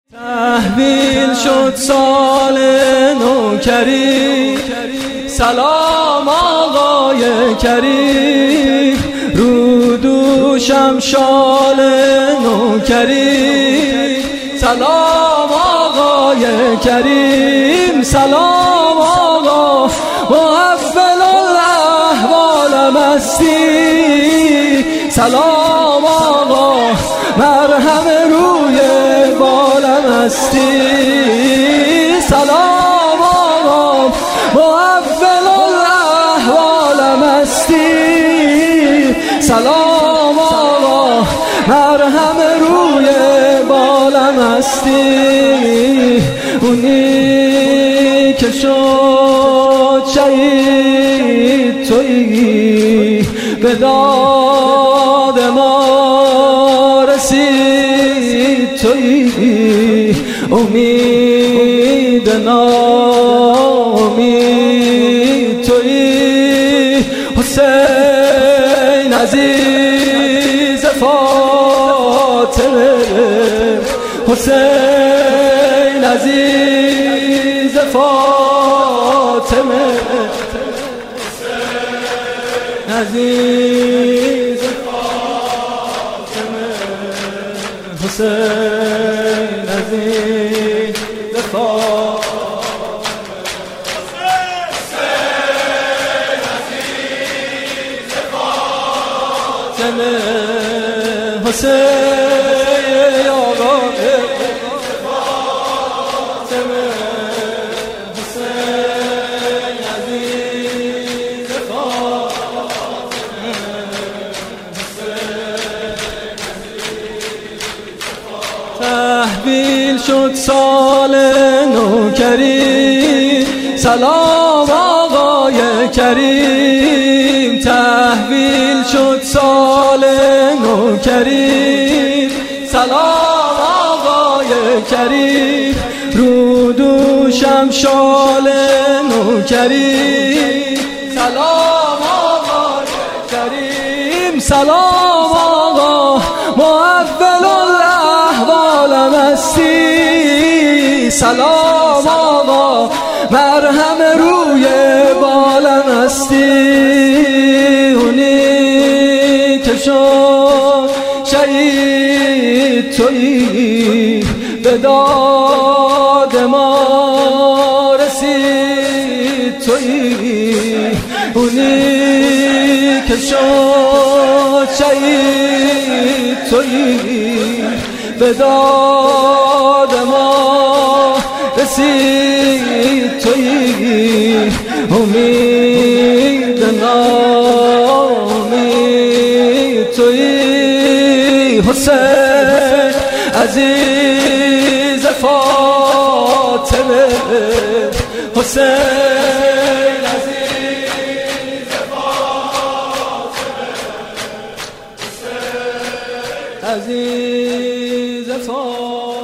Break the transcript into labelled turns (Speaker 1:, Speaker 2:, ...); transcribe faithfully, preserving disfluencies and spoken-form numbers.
Speaker 1: تحویل شد سال نوکری، سلام آقای کریم، رو دوشم شال نوکری، سلام آقای کریم، سلام آقا محول الاحوال مستی، سلام آقا مرهم روی بالم هستی، سلام آقا محول الاحوال مستی، سلام آقا مرهم روی بالم هستی، اونی که شد شهید تویی، به داد ما رسید تویی، امید ناامید تویی، حسین عزیز فاطمه، حسین عزیز فاطمه، حسین عزیز فاطمه، حسین عزیز فاطمه، حسین آقا فاطمه، حسین عزیز فاطمه، تحویل شد سال نوکری، سلام آقای کریم، تحویل شد سال نوکری، سلام آقای کریم، رو دوشم شال نوکری، سلام آقای کریم، سلام آقا محول الاحوال مستی، سلام آقا مرهم روی بالم هستی، اونی که شد شهید تویی، به داد ما رسید تویی، اونی که شد شهید تویی، به داد ما رسید تویی، امید ناامید تویی، حسین عزیز فاطمه، حسین عزیز فاطمه، حسین عزیز فاطمه.